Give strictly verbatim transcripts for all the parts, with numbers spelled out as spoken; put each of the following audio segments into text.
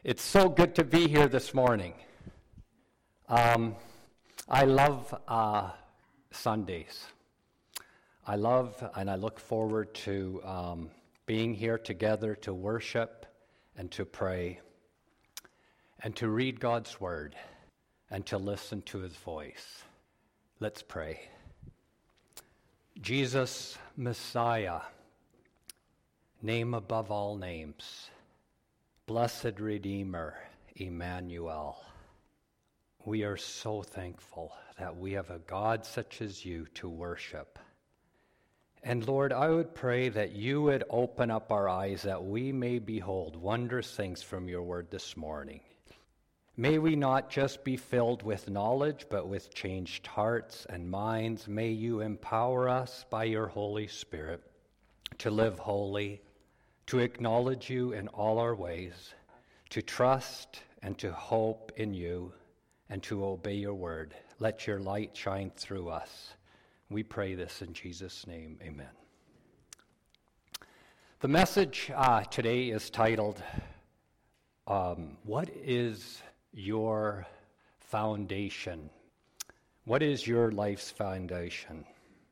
It's so good to be here this morning. Um, I love uh, Sundays. I love and I look forward to um, being here together to worship and to pray and to read God's Word and to listen to His voice. Let's pray. Jesus, Messiah, name above all names, blessed Redeemer, Emmanuel. We are so thankful that we have a God such as you to worship. And Lord, I would pray that you would open up our eyes that we may behold wondrous things from your word this morning. May we not just be filled with knowledge, but with changed hearts and minds. May you empower us by your Holy Spirit to live holy, to acknowledge you in all our ways, to trust and to hope in you, and to obey your word. Let your light shine through us. We pray this in Jesus' name, amen. The message uh, today is titled, um, What is Your Foundation? What is your life's foundation?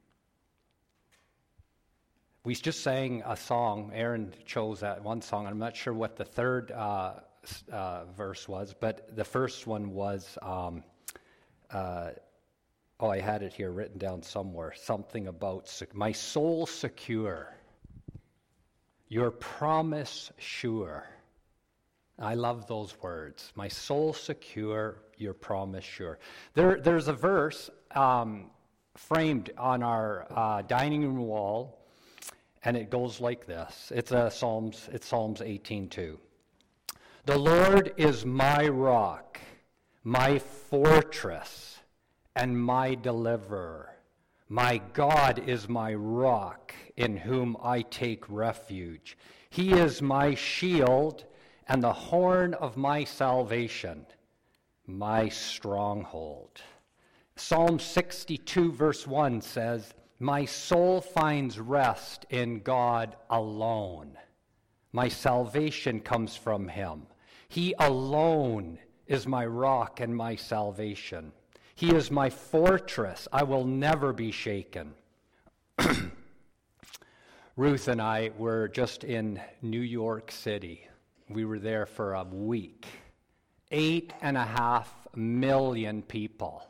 We just sang a song. Aaron chose that one song. I'm not sure what the third uh, uh, verse was, but the first one was, um, uh, oh, I had it here written down somewhere, something about sec- my soul secure, your promise sure. I love those words. My soul secure, your promise sure. There, there's a verse um, framed on our uh, dining room wall. And it goes like this. It's a Psalms, it's Psalms eighteen two. The Lord is my rock, my fortress, and my deliverer. My God is my rock, in whom I take refuge. He is my shield and the horn of my salvation, my stronghold. Psalm sixty-two verse one says, my soul finds rest in God alone. My salvation comes from him. He alone is my rock and my salvation. He is my fortress. I will never be shaken. Ruth and I were just in New York City. We were there for a week. Eight and a half million people.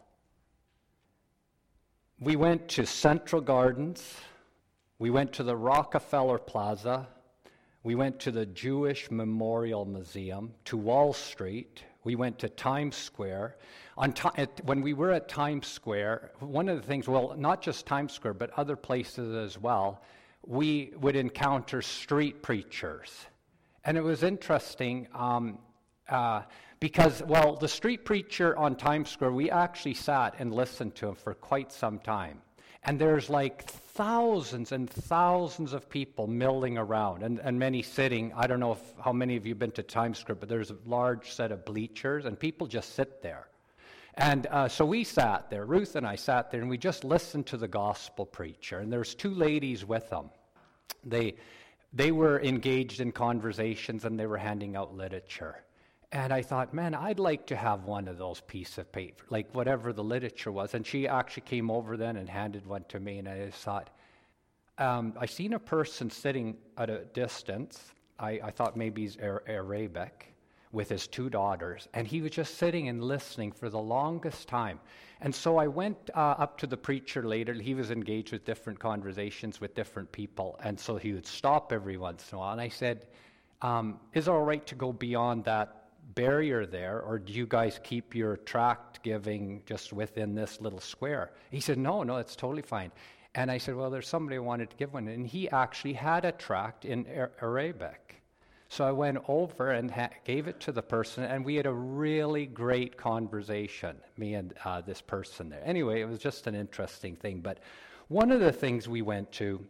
We went to Central Gardens, we went to the Rockefeller Plaza, we went to the Jewish Memorial Museum, to Wall Street, we went to Times Square. On t- at, when we were at Times Square, one of the things, well, not just Times Square, but other places as well, we would encounter street preachers. And it was interesting, um, uh, Because, well, the street preacher on Times Square, we actually sat and listened to him for quite some time. And there's like thousands and thousands of people milling around, and, and many sitting. I don't know if, how many of you have been to Times Square, but there's a large set of bleachers, and people just sit there. And uh, so we sat there, Ruth and I sat there, and we just listened to the gospel preacher. And there's two ladies with them. They, they were engaged in conversations, and they were handing out literature. And I thought, man, I'd like to have one of those pieces of paper, like whatever the literature was. And she actually came over then and handed one to me. And I just thought, um, I seen a person sitting at a distance. I, I thought maybe he's Ar- Arabic with his two daughters. And he was just sitting and listening for the longest time. And so I went uh, up to the preacher later. He was engaged with different conversations with different people. And so he would stop every once in a while. And I said, um, is it all right to go beyond that barrier there, or do you guys keep your tract giving just within this little square? He said, no, no, it's totally fine. And I said, well, there's somebody who wanted to give one, and he actually had a tract in Ar- Arabic. So I went over and ha- gave it to the person, and we had a really great conversation, me and uh, this person there. Anyway, it was just an interesting thing. But one of the things we went to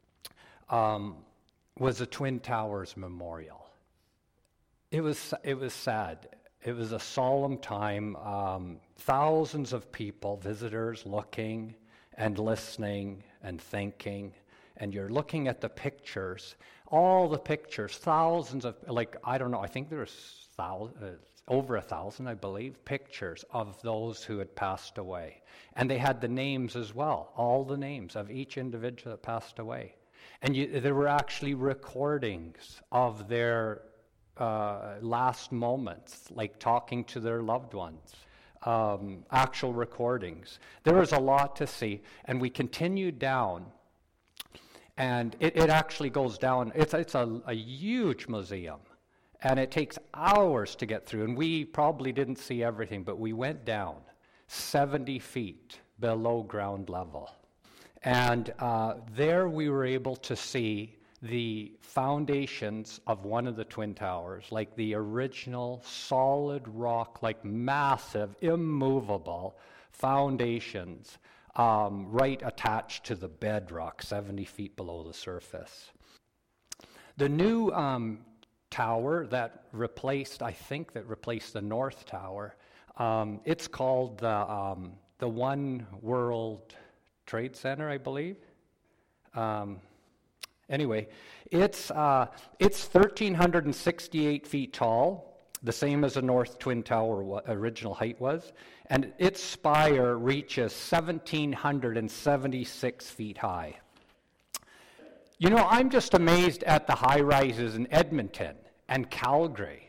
um, was the Twin Towers Memorial. It was it was sad. It was a solemn time. Um, thousands of people, visitors, looking and listening and thinking. and you're looking at the pictures, all the pictures, thousands of, like, I don't know, I think there's thousands, uh, over a thousand, I believe, pictures of those who had passed away. And they had the names as well, all the names of each individual that passed away. And you, there were actually recordings of their uh, last moments, like talking to their loved ones, um, actual recordings. There was a lot to see. And we continued down, and it, it actually goes down. It's, it's a, a huge museum. And it takes hours to get through. And we probably didn't see everything, but we went down seventy feet below ground level. And uh, there we were able to see the foundations of one of the Twin Towers, like the original solid rock, like massive, immovable foundations, um, right attached to the bedrock, seventy feet below the surface. The new um, tower that replaced, I think that replaced the North Tower, um, it's called the, um, the One World Trade Center, I believe. Um, anyway, it's, uh, it's one thousand three hundred sixty-eight feet tall, the same as the North Twin Tower original height was, and its spire reaches one thousand seven hundred seventy-six feet high. You know, I'm just amazed at the high-rises in Edmonton and Calgary.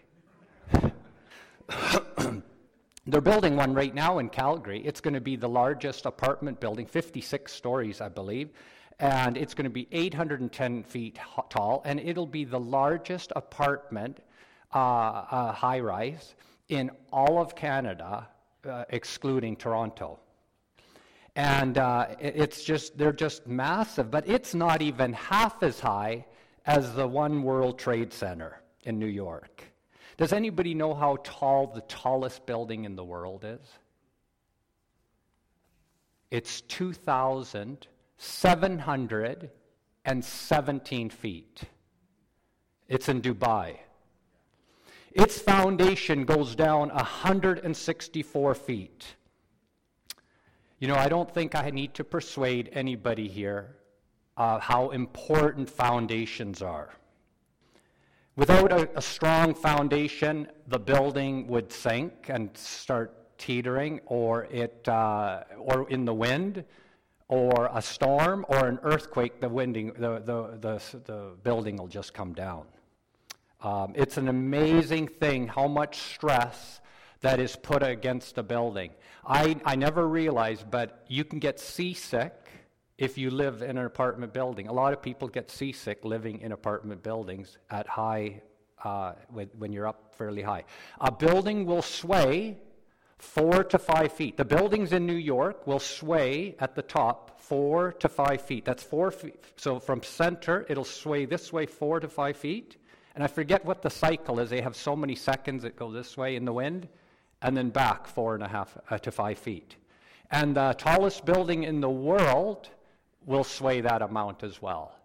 They're building one right now in Calgary. It's going to be the largest apartment building, fifty-six stories, I believe, and it's going to be eight hundred ten feet tall, and it'll be the largest apartment uh, uh, high-rise in all of Canada, uh, excluding Toronto. And uh, it's just, they're just massive, but it's not even half as high as the One World Trade Center in New York. Does anybody know how tall the tallest building in the world is? It's two thousand seven hundred seventeen feet. It's in Dubai. Its foundation goes down one hundred sixty-four feet. You know, I don't think I need to persuade anybody here uh, how important foundations are. Without a, a strong foundation, the building would sink and start teetering, or it, uh, or in the wind, or a storm, or an earthquake. The winding, the the the, the building will just come down. Um, it's an amazing thing how much stress that is put against a building. I, I never realized, but you can get seasick if you live in an apartment building. A lot of people get seasick living in apartment buildings at high, uh, when, when you're up fairly high. A building will sway four to five feet. The buildings in New York will sway at the top four to five feet. That's four feet. So from center, it'll sway this way four to five feet. And I forget what the cycle is. They have so many seconds that go this way in the wind, and then back four and a half uh, to five feet. And the tallest building in the world will sway that amount as well.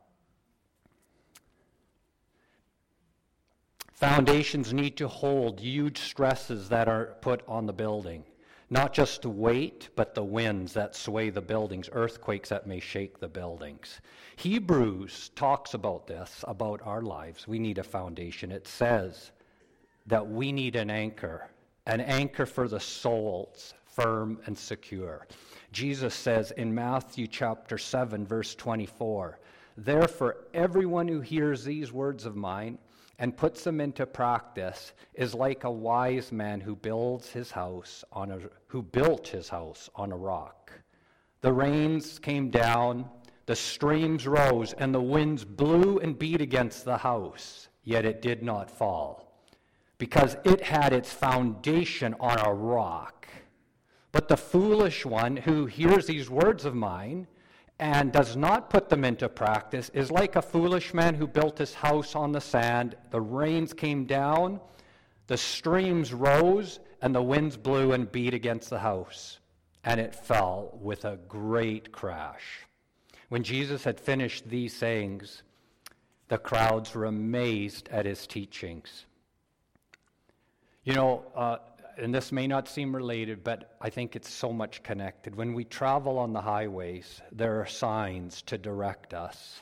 Foundations need to hold huge stresses that are put on the building. Not just the weight, but the winds that sway the buildings, earthquakes that may shake the buildings. Hebrews talks about this, about our lives. We need a foundation. It says that we need an anchor, an anchor for the souls, firm and secure. Jesus says in Matthew chapter seven, verse twenty-four, "Therefore, everyone who hears these words of mine and puts them into practice is like a wise man who builds his house on a who built his house on a rock. The rains came down, the streams rose, and the winds blew and beat against the house, yet it did not fall, because it had its foundation on a rock. But the foolish one who hears these words of mine and does not put them into practice is like a foolish man who built his house on the sand. The rains came down, the streams rose, and the winds blew and beat against the house, and it fell with a great crash." When Jesus had finished these sayings, the crowds were amazed at his teachings. You know, uh, and this may not seem related, but I think it's so much connected. When we travel on the highways, there are signs to direct us.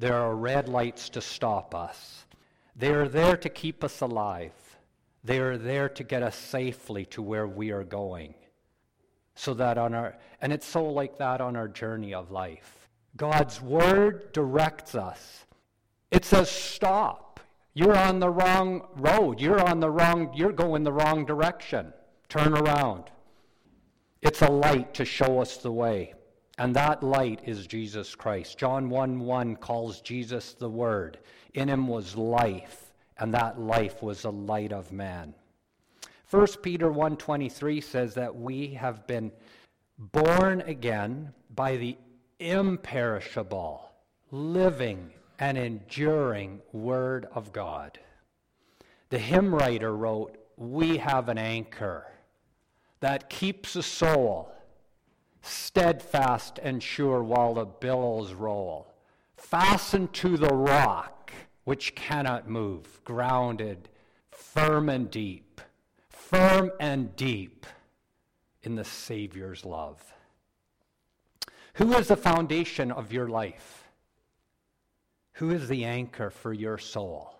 There are red lights to stop us. They are there to keep us alive. They are there to get us safely to where we are going. So that on our, and it's so like that on our journey of life. God's word directs us. It says, stop. You're on the wrong road. You're on the wrong, you're going the wrong direction. Turn around. It's a light to show us the way. And that light is Jesus Christ. John one one calls Jesus the Word. In him was life, and that life was the light of man. First Peter one twenty-three says that we have been born again by the imperishable, living, and enduring Word of God. The hymn writer wrote, we have an anchor that keeps the soul steadfast and sure while the billows roll, fastened to the rock which cannot move, grounded firm and deep, firm and deep in the Savior's love. Who is the foundation of your life? Who is the anchor for your soul?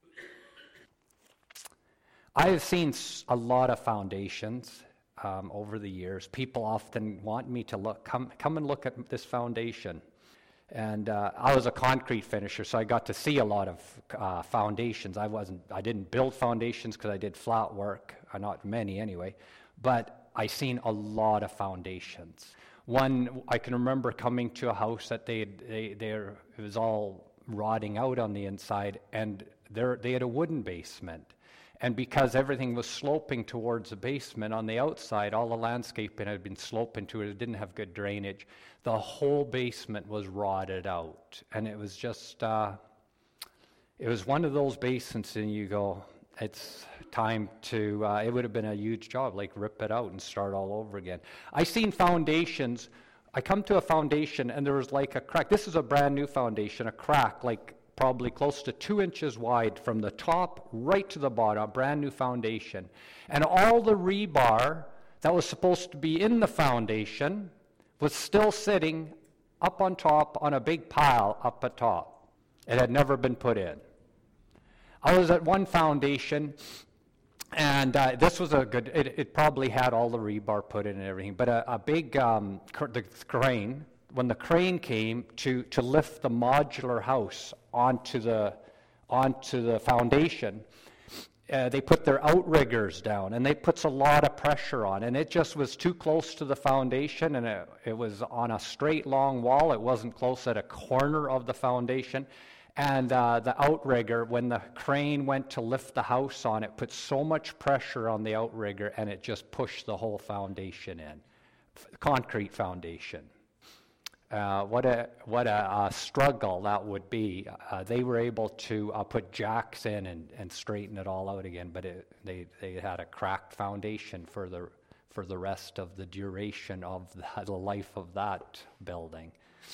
I have seen a lot of foundations um, over the years. People often want me to look, come, come and look at this foundation. And uh, I was a concrete finisher, so I got to see a lot of uh, foundations. I wasn't, I didn't build foundations because I did flat work, uh, not many anyway. But I seen a lot of foundations. One, I can remember coming to a house that they they they it was all rotting out on the inside, and there they had a wooden basement. And because everything was sloping towards the basement on the outside, all the landscaping had been sloping to it. It didn't have good drainage. The whole basement was rotted out. And it was just, uh, it was one of those basements and you go, it's time to, uh, it would have been a huge job, like rip it out and start all over again. I seen foundations. I come to a foundation and there was like a crack. This is a brand new foundation, a crack like probably close to two inches wide from the top right to the bottom, a brand new foundation. And all the rebar that was supposed to be in the foundation was still sitting up on top on a big pile up at top. It had never been put in. I was at one foundation, and uh, this was a good, it, it probably had all the rebar put in and everything, but a, a big um, cr- the crane, when the crane came to, to lift the modular house onto the onto the foundation, uh, they put their outriggers down, and they puts a lot of pressure on, and it just was too close to the foundation, and it, it was on a straight long wall. It wasn't close at a corner of the foundation, and uh, the outrigger, when the crane went to lift the house on it, put so much pressure on the outrigger, and it just pushed the whole foundation in, concrete foundation. Uh, what a what a uh, struggle that would be. Uh, they were able to uh, put jacks in and, and straighten it all out again, but it, they they had a cracked foundation for the for the rest of the duration of the, the life of that building.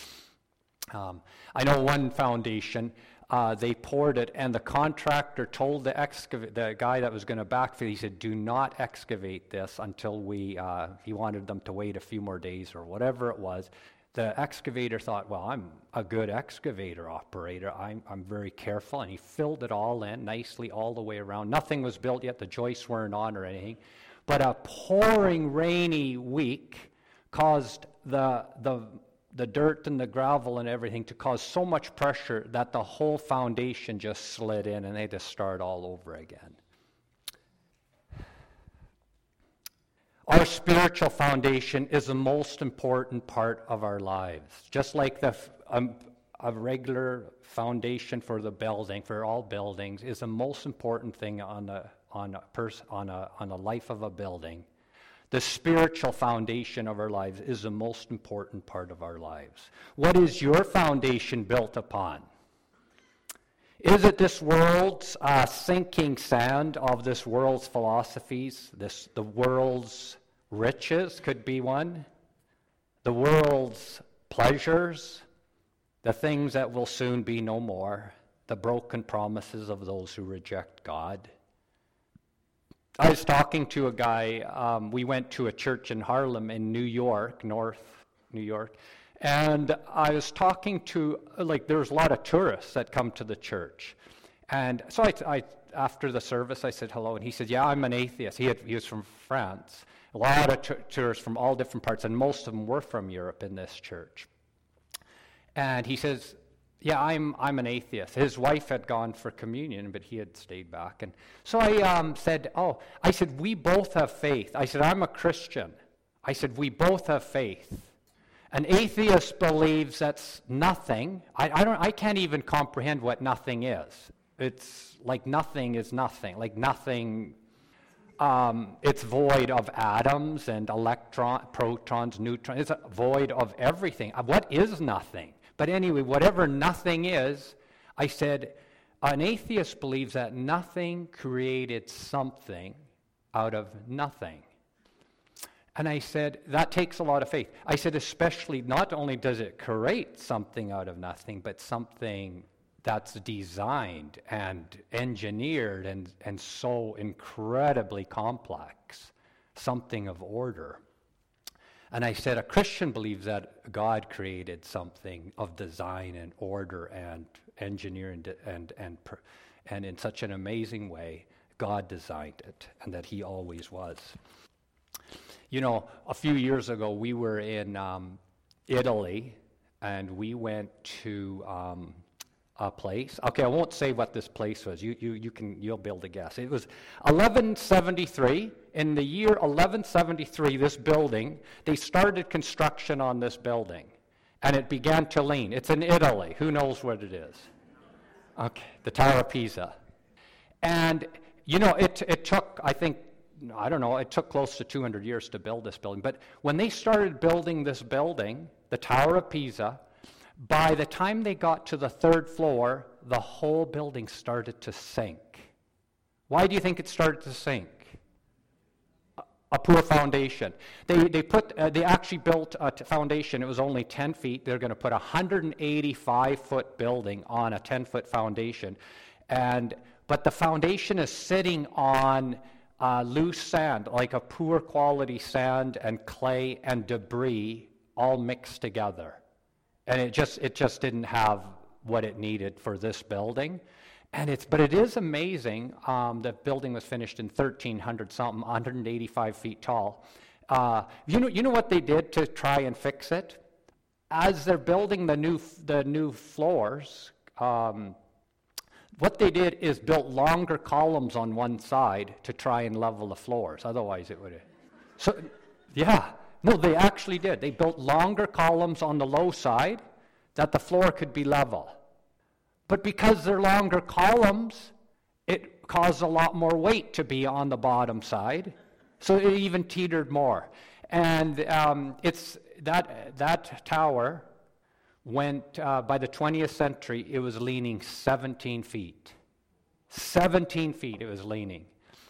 Um, I know one foundation. Uh, they poured it, and the contractor told the excavate the guy that was going to backfill. He said, "Do not excavate this until we." Uh, he wanted them to wait a few more days or whatever it was. The excavator thought, well, I'm a good excavator operator. I'm, I'm very careful. And he filled it all in nicely all the way around. Nothing was built yet. The joists weren't on or anything. But a pouring rainy week caused the, the, the dirt and the gravel and everything to cause so much pressure that the whole foundation just slid in and they had to start all over again. Our spiritual foundation is the most important part of our lives. Just like the um, a regular foundation for the building, for all buildings, is the most important thing on the on a pers- on a on the life of a building. The spiritual foundation of our lives is the most important part of our lives. What is your foundation built upon? Is it this world's uh, sinking sand of this world's philosophies, this the world's riches could be one, the world's pleasures, the things that will soon be no more, the broken promises of those who reject God? I was talking to a guy, um, we went to a church in Harlem in New York, North New York, And I was talking to, like, there's a lot of tourists that come to the church. And so I, I after the service, I said hello, and he said, yeah, I'm an atheist. He, had, he was from France. A lot of t- tourists from all different parts, and most of them were from Europe in this church. And he says, yeah, I'm I'm an atheist. His wife had gone for communion, but he had stayed back. And so I um, said, oh, I said, we both have faith. I said, I'm a Christian. I said, we both have faith. An atheist believes that's nothing. I, I don't. I can't even comprehend what nothing is. It's like nothing is nothing. Like nothing. Um, it's void of atoms and electrons, protons, neutrons. It's void of everything. What is nothing? But anyway, whatever nothing is, I said, an atheist believes that nothing created something out of nothing. And I said, that takes a lot of faith. I said, especially, not only does it create something out of nothing, but something that's designed and engineered and, and so incredibly complex, something of order. And I said, a Christian believes that God created something of design and order and engineering and, and, and, and in such an amazing way, God designed it, and that he always was. You know, a few years ago, we were in um, Italy, and we went to um, a place. Okay, I won't say what this place was. You, you, you can, you'll be able to guess. It was eleven seventy-three. In the year eleven seventy-three, this building, they started construction on this building, and it began to lean. It's in Italy. Who knows what it is? Okay, the Tower of Pisa. And, you know, it it took, I think, I don't know, it took close to two hundred years to build this building. But when they started building this building, the Tower of Pisa, by the time they got to the third floor, the whole building started to sink. Why do you think it started to sink? A poor foundation. They they put uh, they actually built a t- foundation. It was only ten feet. They're going to put a one hundred eighty-five foot building on a ten foot foundation, and but the foundation is sitting on Uh, loose sand, like a poor quality sand and clay and debris all mixed together. And it just it just didn't have what it needed for this building. And it's but it is amazing. Um, the building was finished in thirteen hundred something, one hundred eighty-five feet tall. Uh, you know you know what they did to try and fix it? As they're building the new the new floors, um, what they did is built longer columns on one side to try and level the floors. Otherwise, it would have. So, yeah, no, they actually did. They built longer columns on the low side that the floor could be level. But because they're longer columns, it caused a lot more weight to be on the bottom side, so it even teetered more. And um, it's that that tower. Went, uh, by the twentieth century, it was leaning seventeen feet. seventeen feet it was leaning.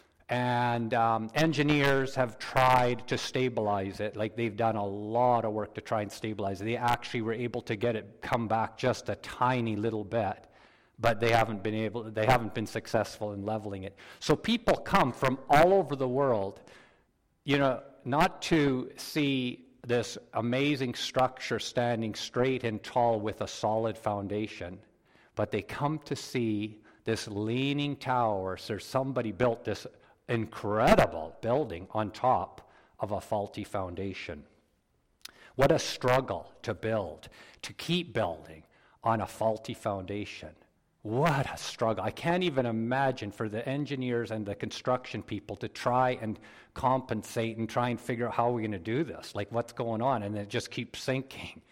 And um, engineers have tried to stabilize it. Like, they've done a lot of work to try and stabilize it. They actually were able to get it come back just a tiny little bit, but they haven't been able, they haven't been successful in leveling it. So people come from all over the world, you know, not to see this amazing structure standing straight and tall with a solid foundation, but they come to see this leaning tower. So somebody built this incredible building on top of a faulty foundation. What a struggle to build, to keep building on a faulty foundation. What a struggle. I can't even imagine for the engineers and the construction people to try and compensate and try and figure out how we're going to do this. Like, what's going on? And it just keeps sinking.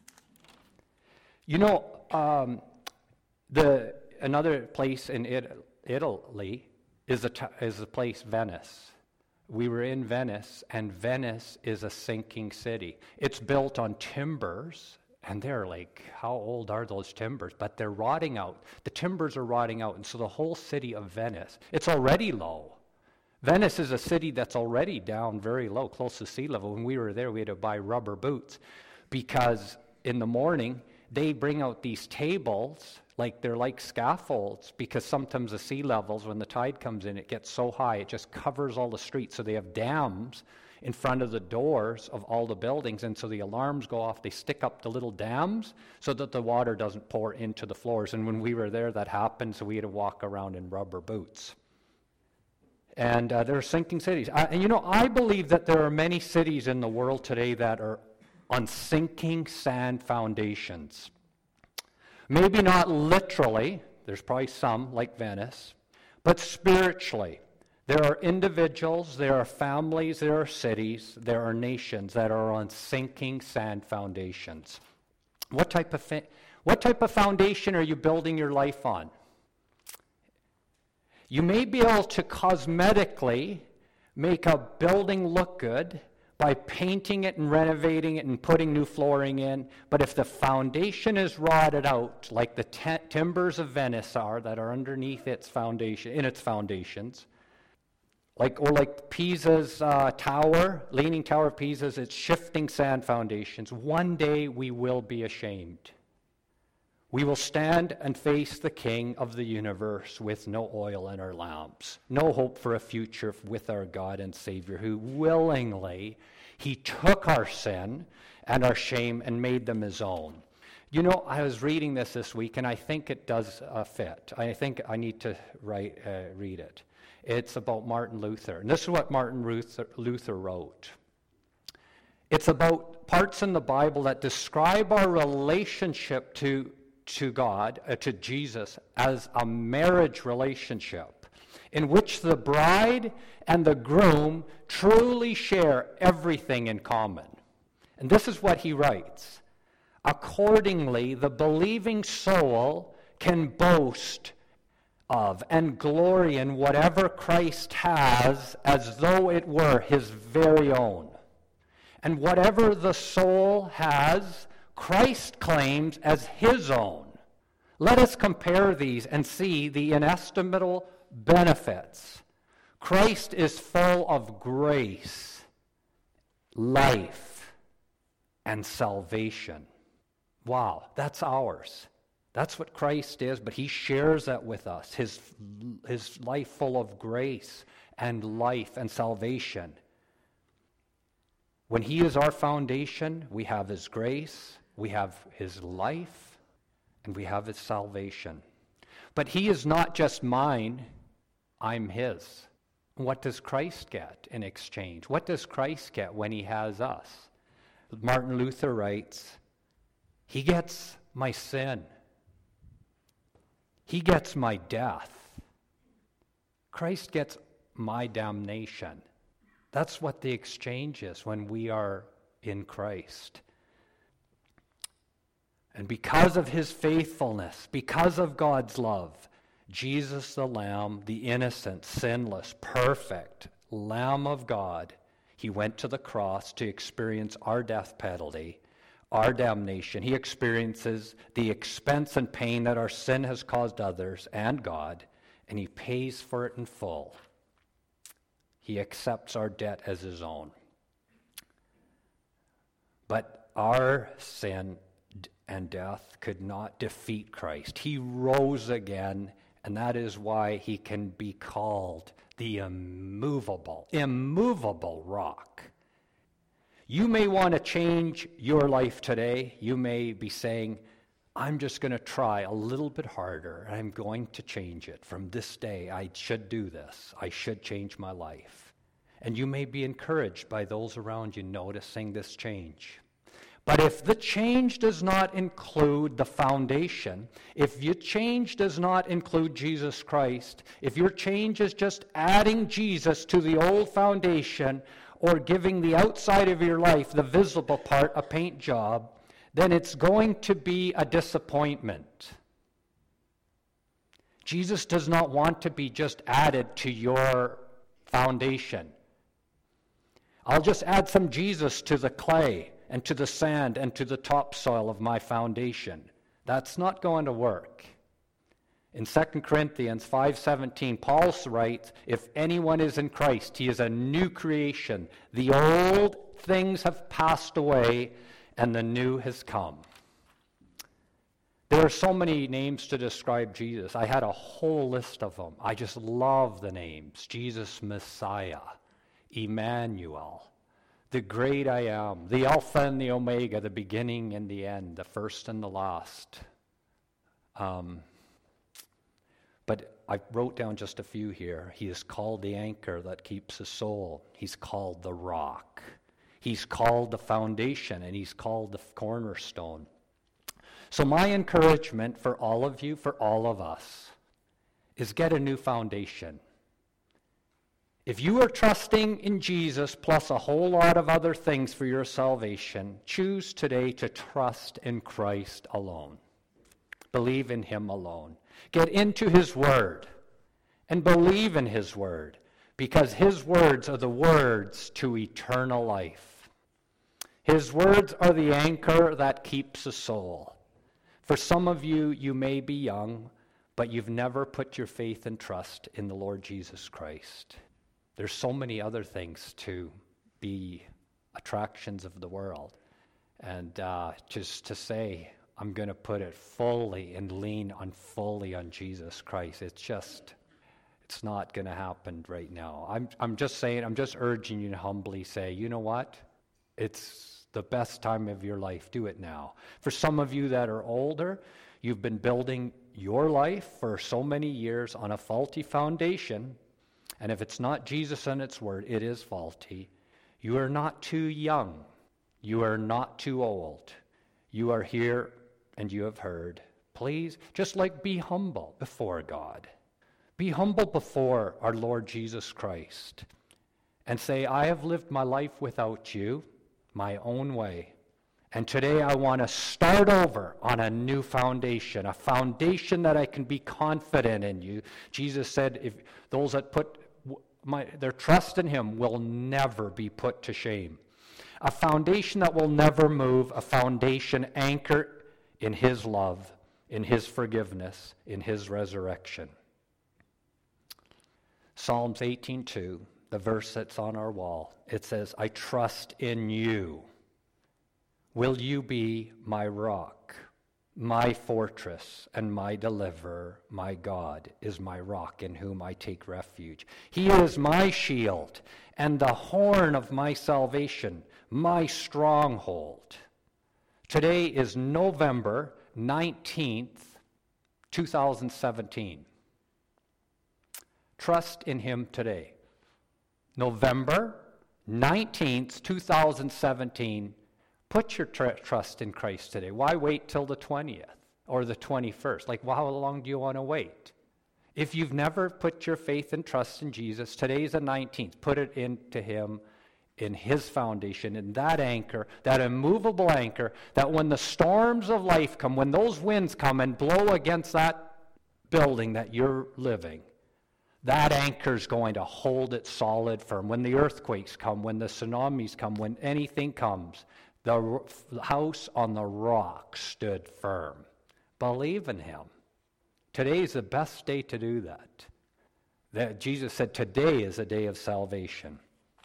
You know, um, the another place in it, Italy is a, t- is the place Venice. We were in Venice, and Venice is a sinking city. It's built on timbers. And they're like, how old are those timbers? But they're rotting out. The timbers are rotting out. And so the whole city of Venice, it's already low. Venice is a city that's already down very low, close to sea level. When we were there, we had to buy rubber boots because in the morning, they bring out these tables, like they're like scaffolds, because sometimes the sea levels, when the tide comes in, it gets so high, it just covers all the streets. So they have dams in front of the doors of all the buildings, and so the alarms go off. They stick up the little dams so that the water doesn't pour into the floors. And when we were there, that happened, so we had to walk around in rubber boots. And uh, there are sinking cities. I, and you know, I believe that there are many cities in the world today that are on sinking sand foundations. Maybe not literally, there's probably some, like Venice, but spiritually. There are individuals, there are families, there are cities, there are nations that are on sinking sand foundations. What type of fa- what type of foundation are you building your life on? You may be able to cosmetically make a building look good by painting it and renovating it and putting new flooring in, but if the foundation is rotted out, like the t- timbers of Venice are that are underneath its foundation, in its foundations, like or like Pisa's uh, tower, Leaning Tower of Pisa's, its shifting sand foundations, one day we will be ashamed. We will stand and face the King of the universe with no oil in our lamps, no hope for a future with our God and Savior, who willingly, he took our sin and our shame and made them his own. You know, I was reading this this week, and I think it does uh, fit. I think I need to write, uh, read it. It's about Martin Luther, and this is what Martin Luther, Luther wrote. It's about parts in the Bible that describe our relationship to to God, uh, to Jesus, as a marriage relationship in which the bride and the groom truly share everything in common. And this is what he writes. Accordingly, the believing soul can boast of and glory in whatever Christ has as though it were his very own. And whatever the soul has, Christ claims as his own. Let us compare these and see the inestimable benefits. Christ is full of grace, life, and salvation. Wow, that's ours. That's what Christ is, but he shares that with us. His, his life full of grace and life and salvation. When he is our foundation, we have his grace, we have his life, and we have his salvation. But he is not just mine, I'm his. What does Christ get in exchange? What does Christ get when he has us? Martin Luther writes, he gets my sin. He gets my death. Christ gets my damnation. That's what the exchange is when we are in Christ. And because of his faithfulness, because of God's love, Jesus the Lamb, the innocent, sinless, perfect Lamb of God, he went to the cross to experience our death penalty, our damnation. He experiences the expense and pain that our sin has caused others and God, and he pays for it in full. He accepts our debt as his own. But our sin and death could not defeat Christ. He rose again, and that is why he can be called the immovable, immovable rock. You may want to change your life today. You may be saying, I'm just going to try a little bit harder. I'm going to change it. From this day, I should do this. I should change my life. And you may be encouraged by those around you noticing this change. But if the change does not include the foundation, if your change does not include Jesus Christ, if your change is just adding Jesus to the old foundation or giving the outside of your life, the visible part, a paint job, then it's going to be a disappointment. Jesus does not want to be just added to your foundation. I'll just add some Jesus to the clay and to the sand and to the topsoil of my foundation. That's not going to work. In Second Corinthians five seventeen, Paul writes, if anyone is in Christ, he is a new creation. The old things have passed away, and the new has come. There are so many names to describe Jesus. I had a whole list of them. I just love the names. Jesus Messiah, Emmanuel, the great I am, the Alpha and the Omega, the beginning and the end, the first and the last. Um, but I wrote down just a few here. He is called the anchor that keeps the soul. He's called the rock. He's called the foundation, and he's called the cornerstone. So my encouragement for all of you, for all of us, is get a new foundation. If you are trusting in Jesus plus a whole lot of other things for your salvation, choose today to trust in Christ alone. Believe in him alone. Get into his word and believe in his word, because his words are the words to eternal life. His words are the anchor that keeps the soul. For some of you, you may be young, but you've never put your faith and trust in the Lord Jesus Christ. There's so many other things to be attractions of the world. And uh, just to say, I'm going to put it fully and lean on fully on Jesus Christ, it's just, it's not going to happen right now. I'm, I'm just saying, I'm just urging you to humbly say, you know what? It's the best time of your life. Do it now. For some of you that are older, you've been building your life for so many years on a faulty foundation. And if it's not Jesus and its word, it is faulty. You are not too young. You are not too old. You are here and you have heard. Please, just like be humble before God. Be humble before our Lord Jesus Christ. And say, I have lived my life without you, my own way. And today I want to start over on a new foundation, a foundation that I can be confident in you. Jesus said, if those that put my, their trust in him will never be put to shame. A foundation that will never move, a foundation anchored in his love, in his forgiveness, in his resurrection. Psalms eighteen two, the verse that's on our wall, it says, I trust in you. Will you be my rock, my fortress, and my deliverer? My God is my rock in whom I take refuge. He is my shield and the horn of my salvation, my stronghold. Today is November nineteenth, two thousand seventeen. Trust in him today. November nineteenth, two thousand seventeen. Put your tr- trust in Christ today. Why wait till the twentieth or the twenty-first? Like, well, how long do you want to wait? If you've never put your faith and trust in Jesus, today's the nineteenth. Put it into him, in his foundation, in that anchor, that immovable anchor, that when the storms of life come, when those winds come and blow against that building that you're living, that anchor is going to hold it solid firm. When the earthquakes come, when the tsunamis come, when anything comes, the house on the rock stood firm. Believe in him. Today is the best day to do that. That Jesus said today is a day of salvation.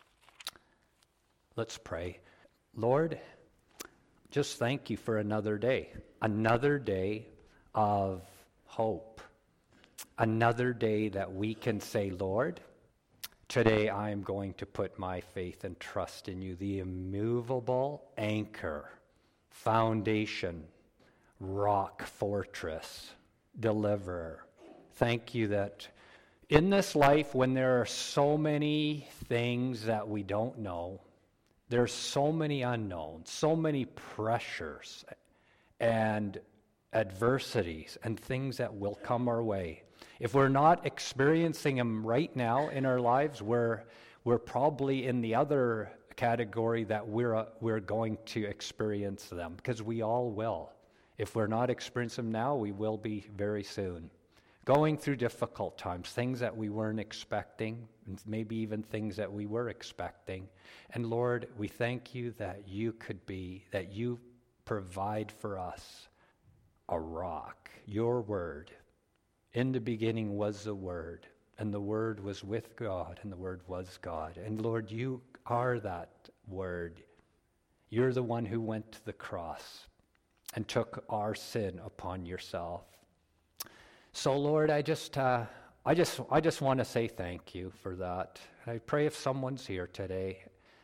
Let's pray. Lord, just thank you for another day. Another day of hope. Another day that we can say, Lord, today I am going to put my faith and trust in you, the immovable anchor, foundation, rock, fortress, deliverer. Thank you that in this life, when there are so many things that we don't know, there's so many unknowns, so many pressures and adversities and things that will come our way. If we're not experiencing them right now in our lives, we're we're probably in the other category that we're uh, we're going to experience them, because we all will. If we're not experiencing them now, we will be very soon. Going through difficult times, things that we weren't expecting, and maybe even things that we were expecting. And Lord, we thank you that you could be, that you provide for us a rock, your word. In the beginning was the Word, and the Word was with God, and the Word was God. And Lord, you are that Word. You're the one who went to the cross and took our sin upon yourself. So Lord, I just, uh, I just, I just want to say thank you for that. And I pray if someone's here today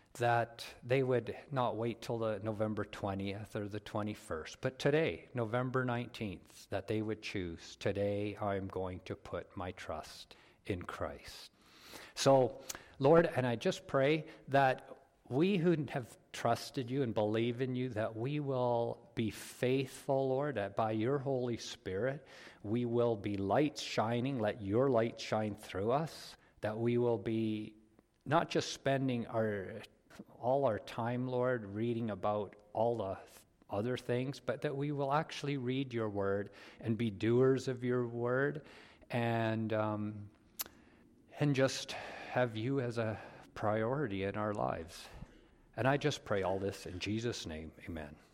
that they would not wait till the November twentieth or the twenty-first, but today, November nineteenth, that they would choose, today I'm going to put my trust in Christ. So, Lord, and I just pray that we who have trusted you and believe in you, that we will be faithful, Lord, that by your Holy Spirit, we will be lights shining, let your light shine through us, that we will be not just spending our all our time, Lord, reading about all the other things, but that we will actually read your word and be doers of your word, and um, and just have you as a priority in our lives. And I just pray all this in Jesus' name, amen.